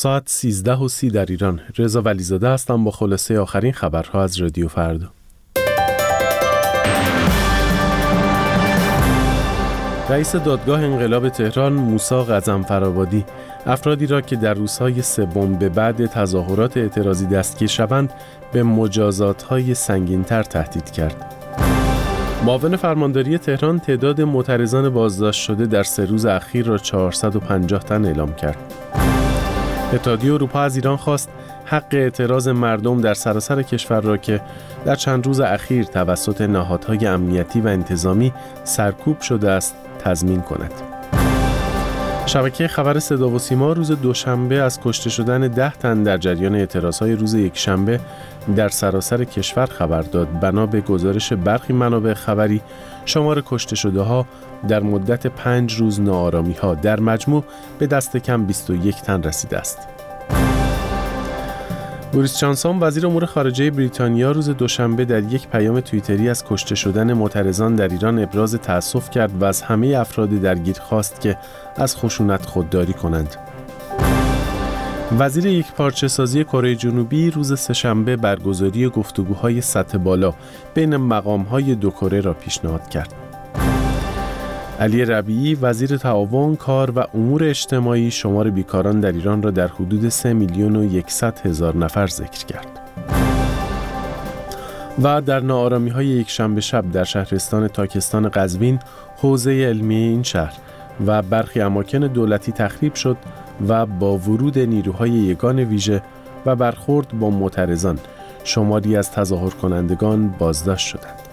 ساعت 13:30 در ایران. رضا ولیزاده هستم با خلاصه آخرین خبرها از رادیو فردا. رئیس دادگاه انقلاب تهران موسی غضنفرآبادی افرادی را که در روزهای سوم به بعد تظاهرات اعتراضی دستگیر شوند به مجازات‌های سنگین‌تر تهدید کرد. معاون فرمانداری تهران تعداد معترضان بازداشت شده در 3 روز اخیر را 450 تن اعلام کرد. اتحادیه اروپا از ایران خواست حق اعتراض مردم در سراسر کشور را که در چند روز اخیر توسط نهادهای امنیتی و انتظامی سرکوب شده است تضمین کند. شبکه خبر صدا و سیما روز دوشنبه از کشته شدن 10 تن در جریان اعتراضهای روز یکشنبه در سراسر کشور خبر داد. بنا به گزارش برخی منابع خبری، شمار کشته شده ها در مدت 5 روز ناآرامی ها در مجموع به دست کم 21 تن رسیده است. بوریس جانسون وزیر امور خارجه بریتانیا روز دوشنبه در یک پیام توییتری از کشته شدن معترضان در ایران ابراز تأسف کرد و از همه افراد درگیر خواست که از خشونت خودداری کنند. وزیر یکپارچه‌سازی کره جنوبی روز سه‌شنبه برگزاری گفتگوهای سطح بالا بین مقام‌های دو کره را پیشنهاد کرد. علی ربیعی وزیر تعاون، کار و امور اجتماعی شمار بیکاران در ایران را در حدود 3,100,000 نفر ذکر کرد. و در ناآرامی‌های یکشنبه شب در شهرستان تاکستان قزوین، حوزه علمی این شهر و برخی اماکن دولتی تخریب شد و با ورود نیروهای یگان ویژه و برخورد با معترضان، شماری از تظاهر کنندگان بازداشت شدند.